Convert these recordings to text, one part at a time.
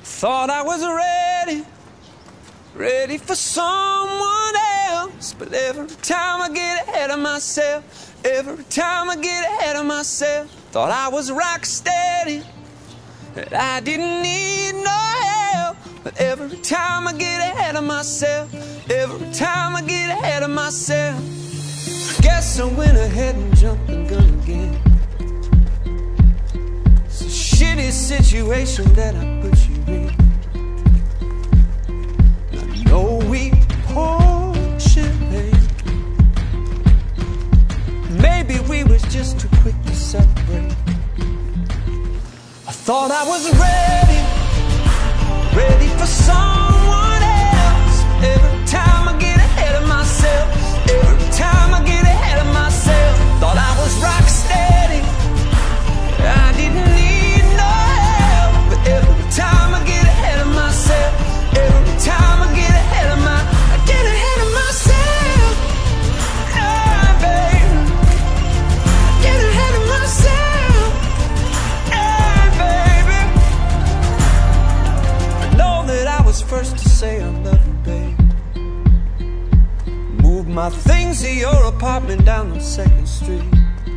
Thought I was ready for someone else. But every time I get ahead of myself, every time I get ahead of myself, thought I was rock steady, that I didn't need no help. But every time I get ahead of myself, every time I get ahead of myself, guess I went ahead and jumped the gun again. It's a shitty situation that I put you in. I know we pour champagne, maybe we was just too quick to celebrate. I thought I was ready for someone else. Every time I get ahead of myself, every time I get ahead of myself, thought I was rock steady, I didn't need no help. But every time I get ahead of myself, every time I get ahead of myself, ah, baby, I get ahead of myself, ah, baby. I know that I was first to say I love you, babe. Moved my things to your apartment down on 2nd Street,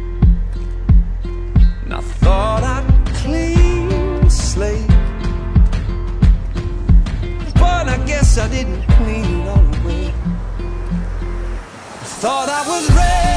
and I thought I'd clean the slate, but I guess I didn't clean it all away. I thought I was ready